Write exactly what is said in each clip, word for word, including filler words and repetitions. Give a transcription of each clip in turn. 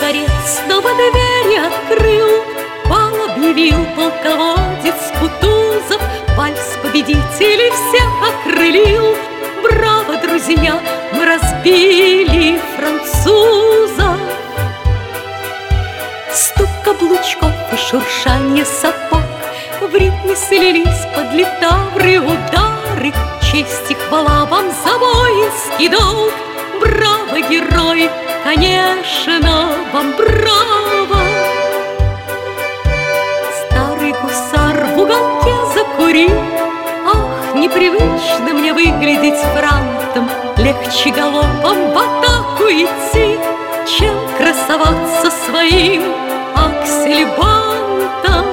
дворец снова двери открыл. Бал объявил полководец Кутузов, вальс победителей всех окрылил. Браво, друзья, мы разбили французов. Стук каблучков и шуршание сапог в ритме слились под литавры удары. Честь и хвала вам за воинский долг. Браво, герой, конечно, вам браво. Старый гусар в уголке закурил. Ах, непривычно мне выглядеть франтом. Легче галопом в атаку идти, чем красоваться своим аксельбантом.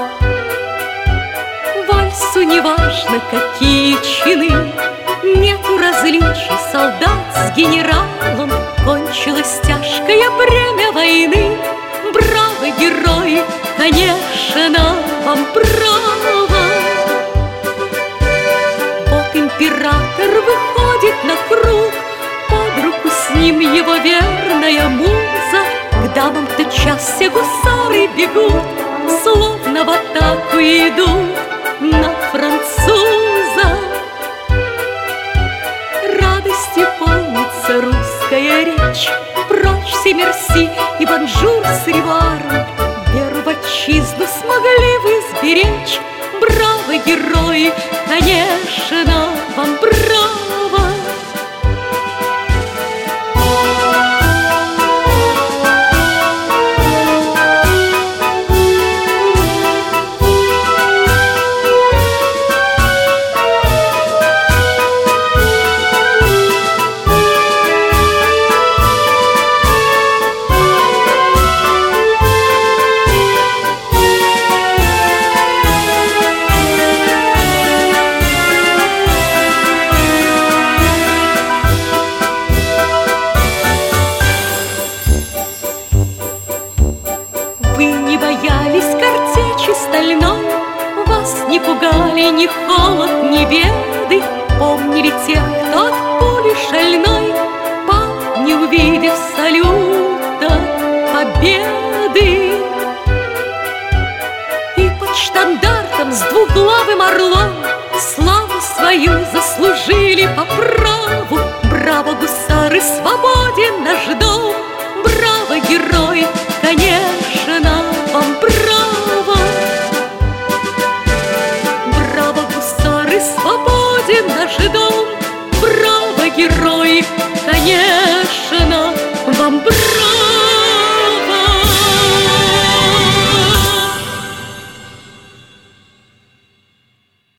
Вальсу неважно, какие чины, нету различий солдат с генералом. Кончилось тяжкое бремя войны. Браво, герой, конечно, вам браво. Вот император выходит на круг, под руку с ним его верная муза. К дамам тотчас все гусары бегут, словно в атаку идут на француза. Радостью полнится русская речь. Прочь все мерси и бонжур с ревуаром. Веру в отчизну смогли вы сберечь. Браво, герои, конечно, вам браво. Вы не боялись картечи стальной, вас не пугали ни холод, ни беды. Помнили тех, кто от пули шальной пал, не увидев салюта победы. И под штандартом с двуглавым орлом славу свою заслужили по праву. Браво, гусары, свободен наш дом. Браво, герой, конечно,